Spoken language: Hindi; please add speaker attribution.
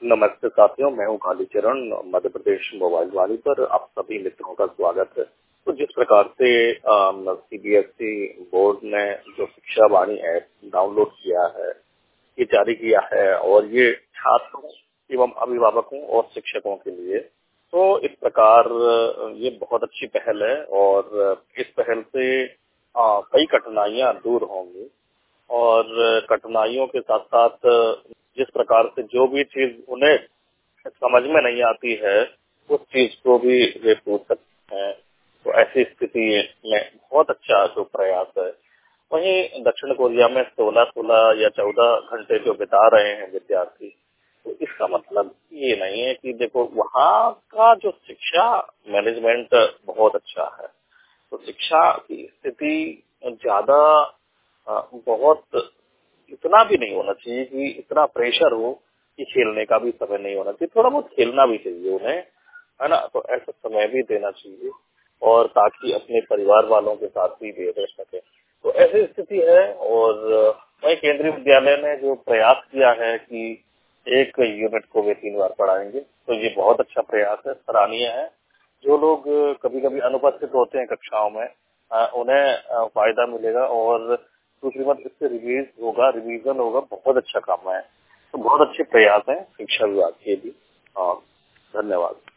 Speaker 1: नमस्ते साथियों, मैं हूँ कालीचरण। मध्य प्रदेश मोबाइल वाणी पर आप सभी मित्रों का स्वागत है। तो जिस प्रकार से सीबीएसई बोर्ड ने जो शिक्षा वाणी ऐप डाउनलोड किया है, ये जारी किया है और ये छात्रों एवं अभिभावकों और शिक्षकों के लिए, तो इस प्रकार ये बहुत अच्छी पहल है और इस पहल से कई कठिनाइयां दूर होंगी और कठिनाइयों के साथ साथ जिस प्रकार से जो भी चीज उन्हें समझ में नहीं आती है उस चीज को भी वे पूछ सकते हैं। तो ऐसी स्थिति में बहुत अच्छा जो प्रयास है। वहीं दक्षिण कोरिया में 16 या 14 घंटे जो बिता रहे हैं विद्यार्थी, तो इसका मतलब ये नहीं है कि देखो वहाँ का जो शिक्षा मैनेजमेंट बहुत अच्छा है। तो शिक्षा की स्थिति ज्यादा बहुत इतना भी नहीं होना चाहिए कि इतना प्रेशर हो कि खेलने का भी समय नहीं होना चाहिए। थोड़ा बहुत खेलना भी चाहिए उन्हें, है ना। तो ऐसा समय भी देना चाहिए और ताकि अपने परिवार वालों के साथ भी वे रह सके। तो ऐसी स्थिति है। और वही केंद्रीय विद्यालय ने जो प्रयास किया है कि एक यूनिट को वे 3 बार पढ़ाएंगे, तो ये बहुत अच्छा प्रयास है, सराहनीय है। जो लोग कभी कभी अनुपस्थित होते हैं कक्षाओं में, उन्हें फायदा मिलेगा और दूसरी बात इससे रिवीजन होगा। बहुत अच्छा काम है। तो बहुत अच्छे प्रयास हैं शिक्षा विभाग के भी। धन्यवाद।